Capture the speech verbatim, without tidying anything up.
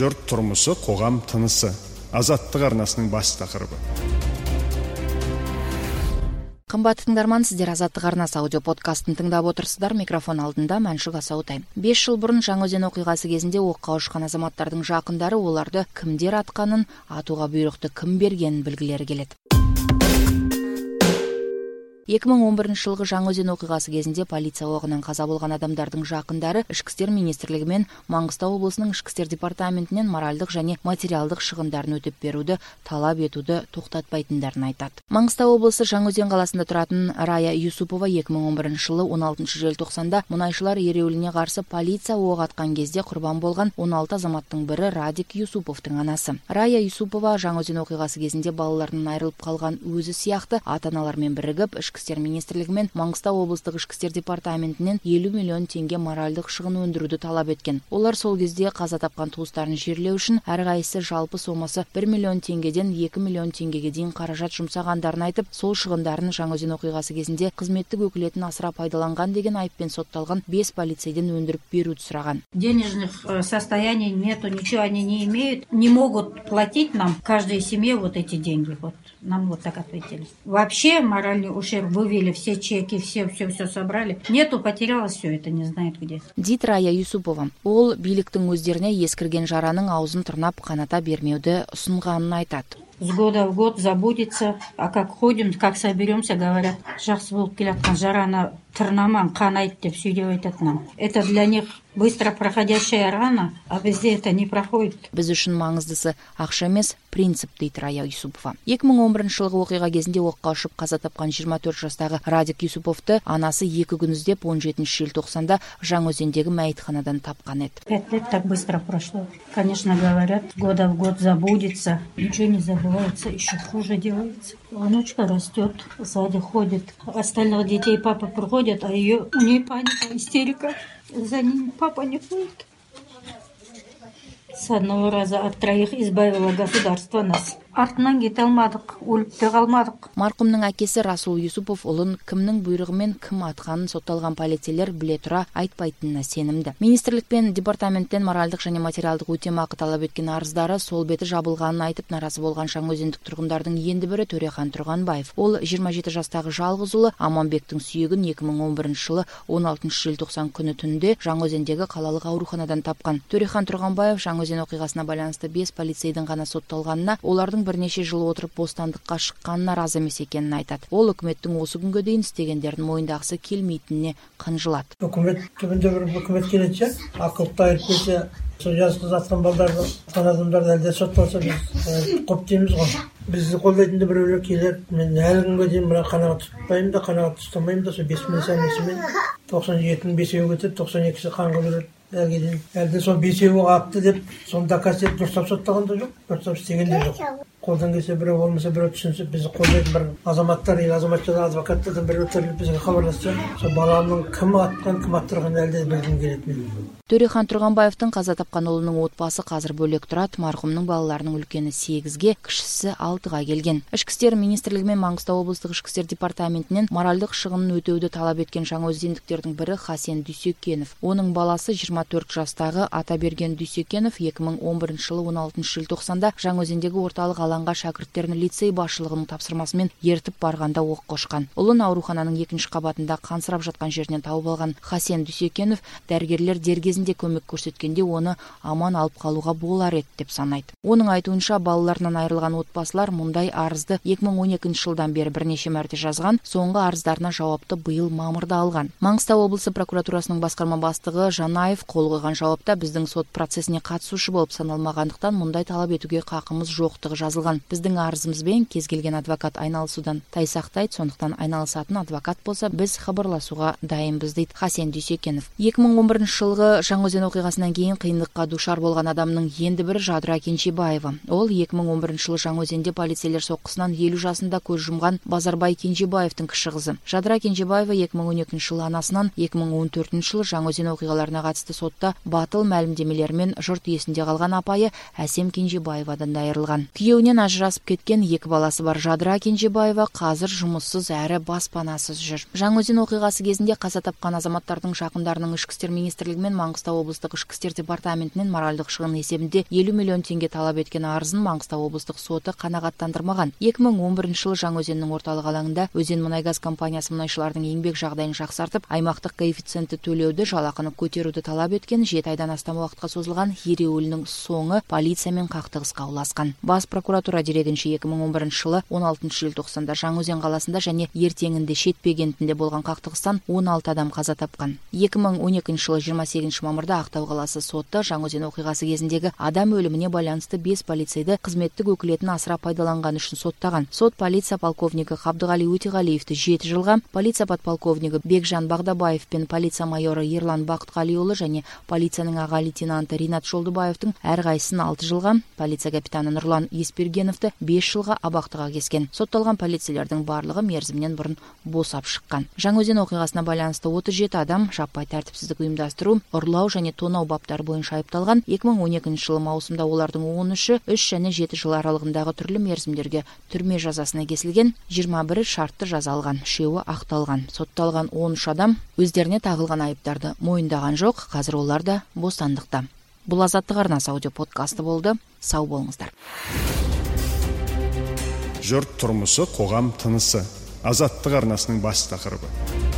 Жұрт тұрмысы, қоғам тынысы. Азаттық арнасының бас тақырыбы. Қымбатты тыңдарман, сіздер Азаттық арнасы аудио подкастын тыңдап отырсыздар. Микрофон алдында Мәншүк Асаутай. бес жыл бұрын Жаңаөзен оқиғасы кезінде оққа ұшқан азаматтардың жақындары оларды кімдер атқанын, атуға бұйрықты кім бергенін білгілері келеді. екі мың он бірінші жылғы Жаңаөзен оқиғасы кезінде полиция оғынан қаза болған адамдардың жақындары Ішкі істер министрлігі мен Маңғыстау облысының Ішкі істер департаментінен моральдық және материалдық шығындарын өтеп беруді талап етуді тоқтатпайтындарын айтады. Маңғыстау облысы Жаңаөзен қаласында тұратын Рая Юсупова екі мың он бірінші жылы он алтыншы желтоқсанда мұнайшылар ереуіліне қарсы полиция оқ атқан кезде құрбан болған он алты азаматтың бірі Радик Юсуповтың анасы. Рая Юсупова Жаңаөзен оқиғасы кезінде балаларынан айырылып қалған өзі сияқты ата-аналармен бірігіп Ішкі істер министрлігі мен Маңғыстау облыстық Ішкі істер департаментінен елу миллион теңге моральдық шығын өндіруді талап еткен. Олар сол кезде қаза тапқан туыстарын жерлеу үшін әрқайсысы жалпы сомасы бір миллион теңгеден екі миллион теңгеге дейін қаражат жұмсағандарын айтып, сол шығындарын Жаңаөзен оқиғасы кезінде қызметтік өкілетін асыра пайдаланған деген айыппен сотталған бес полицейден өндіріп беруді сұраған. Денежных состояний нету, ничего они не имеют, не могут платить нам, каждой семье вот эти деньги. Вот нам вот так ответили. Вообще моральный ущерб вывели, все чеки, все, все, все собрали. Нету, потерялось все, это не знает где. Дейді Рая Юсупова. Ол биліктің өздеріне ескірген жараның аузын тырнап қаната бермеуді ұсынғанын айтады. С года в год забудется, а как ходим, как соберемся, говорят, жақсы болып келатқан жараны тырнаман, қанайды деп сөйлеп айтады нам. Это для них быстро проходящая рана, а бізде это не проходит. Біз үшін маңыздысы ақша емес, принцип, дейді Рая Юсупова. екі мың он бірінші жылғы оқиға кезінде оққа ұшып қаза тапқан жиырма төрт жастағы Радик Юсуповты анасы екі күн іздеп он жетінші желтоқсанда Жаңаөзендегі мәйітханадан тапқан еді. Пять лет так быстро прошло. Конечно, говорят, с года в год забудется, ничего не забывается, еще хуже делается. Внучка растет, сзади ходит. Остальных детей папа приходит, а ее, у нее паника, истерика. За ним папа не ходит. С одного раза от троих избавило государство нас. Артынан кете алмадық, өліп те қалмадық. Марқұмның әкесі Расул Юсупов ұлын кімнің бұйрығымен кім атқанын сотталған полицейлер біле тұра айтпайтынына сенімді. Министрлік пен департаменттен моральдық және материалдық өтемақы талап еткен арыздары сол беті жабылғанын айтып наразы болған жаңаөзендік тұрғындардың енді бірі Төрехан Тұрғанбаев. Ол жиырма жеті жастағы жалғыз ұлы Аманбектің сүйегін екі мың он бірінші жылы он алтыншы желтоқсан күні түнде Жаңаөзендегі қалалық ауруханадан тапқан. Төрехан Тұрғанбаев Жаңаөзен оқиғасына байланысты бес полицейдің ғана сотталғанына, олардың бірнеше жыл отырып бостандыққа шыққанына разы емес екенін айтады. Ол үкіметтің осы күнге дейін істегендерін мойындағысы келмейтініне қынжылады. Үкімет түбінде бір үкімет келеді, ақылды айырып келсе, сол жазғы жатқан балдарды, жатқан адамдарды әлде сотталса біз құп дейміз ғой. Бізді қолдайтынды біреулер келер. Мен әлі күнге дейін бірақ қанағат тұтпаймын да, қанағат ұстамаймын да, сол бес мың сәнесімен тоқсан жетінің бесеуі өтіп, тоқсан екісі қанға береді. Әлгеден әлде сол бесеуі қапты деп, сонда кәсет дұрыстап соттаған да жоқ, дұрыстап істеген де жоқ. Қолдан келсе біреу болмаса біреу түсінсе, бізді қолдайтын бір азаматтар, ел азаматшылар, адвокаттардан біреу өтіріліп бізге хабарласса, сол баламның кім атқан, кім аттырған әлде білгім келеді. Төрехан Тұрғанбаевтың қаза тапқан ұлының отбасы қазір бөлек тұрады. Марқұмның балаларының үлкені сегізге, кішісі алтыға келген. Ішкі істер министрлігі мен Маңғыстау облыстық Ішкі істер департаментінен моральдық шығынын өтеуді талап еткен жаңаөзендіктердің бірі Хасен Дүйсекенов. Оның баласы жиырма төрт жастағы Атаберген Дүйсекенов екі мың он бірінші жылы он алтыншы желтоқсанда Жаңаөзендегі орталық алаңға шәкірттерін лицей басшылығының тапсырмасымен ертіп барғанда оққа ұшқан. Ұлын аурухананың екінші қабатында қансырап жатқан жерінен тауып алған Хасен Дүйсекенов дәрігерлер дер кезінде көмек көрсеткенде оны аман алып қалуға болар еді деп санайды. Оның айтуынша балаларынан айырылған отбасылар мұндай арызды екі мың он екінші жылдан бері бірнеше мәрте жазған, соңғы арыздарына жауапты биыл мамырда алған. Маңғыстау облысы прокуратурасының басқарма бастығы Жанаев қол қойған жауапта біздің сот процесіне қатысушы болып саналмағандықтан мұндай талап етуге қақымыз жоқтығы жазылған. Біздің арызымызбен кез келген адвокат айналысудан тайсақтайды, сондықтан айналысатын адвокат болса біз хабарласуға дайынбыз, дейді Хасен Дүйсекенов. екі мың он бірінші жылғы Жаңаөзен оқиғасынан кейін қиындыққа душар болған адамның енді бірі Жадыра Кенжебаева. Ол екі мың он бірінші жылы Жаңаөзенде полицейлер соққысынан елу жасында көз жұмған Базарбай Кенжебаевтың кіші қызы. Жадыра Кенжебаева екі мың он екінші жылы анасынан, екі мың он төртінші жылы Жаңаөзен оқиғаларына қатысты сотта батыл мәлімдемелермен жұрт есінде қалған апайы Әсем Кенжебаевадан да айырылған. Күйеуінен Үйінен ажырасып кеткен екі баласы бар Жадыра Кенжебаева қазір жұмыссыз әрі баспанасыз жүр. Жаңаөзен оқиғасы кезінде қаза тапқан азаматтардың жақындарының ішкі істер министрлігі мен Маңғыстау облыстық ішкі істер департаментінен моральдық шығын есебінде елу миллион теңге талап еткен арызын Маңғыстау облыстық соты қанағаттандырмаған. екі мың он бірінші жылы Жаңаөзеннің орталық алаңында Өзен мұнайгаз компаниясы мұнайшылардың еңбек жағдайын жақсартып, аймақтық коэффициентті төлеуді, жалақыны көтеруді талап еткен жеті айдан астам уақытқа созылған ереуілінің соңы полициямен қақтығысқа ұласқан. Бас прокуратура дерегінше екі мың он бірінші жылы он алтыншы желтоқсанда Жаңаөзен қаласында және ертеңінде Шетпе кентінде болған қақтығыстан он алты адам қаза тапқан. екі мың он екінші жылы жиырма сегізінші мамырда Ақтау қаласы соты Жаңаөзен оқиғасы кезіндегі адам өліміне байланысты бес полицейді қызметтік өкілетін асыра пайдаланған үшін соттаған. Сот полиция полковнигі Қабдығали Өтеғалиевті жеті жылға, полиция подполковнигі Бекжан Бағдабаев пен полиция майоры Ерлан Бақытқалиұлы және полицияның аға лейтенанты Ринат Жолдыбаевтың әрқайсысын алты жылға, полиция капитаны Нұрлан Еспергеновті бес жылға абақтыға кескен. Сотталған полицейлердің барлығы мерзімнен бұрын босап шыққан. Жаңаөзен оқиғасына байланысты отыз жеті адам жаппай тәртіпсіздік ұйымдастыру, ұрлау және тонау баптары бойынша айыпталған. екі мың он екінші жылы маусымда олардың он үші үш және жеті жыл аралығындағы түрлі мерзімдерге түрме жазасына кесілген, жиырма бірі шартты жаза алған, үшеуі ақталған. Сотталған он үш адам өздеріне тағылған айыптарды мойындаған жоқ, қазір олар да бостандықта. Бұл Азаттық арнасы аудио подкасты болды. Сау болыңыздар. Жұрт тұрмысы, қоғам тынысы. Азаттық арнасының бас тақырыбы.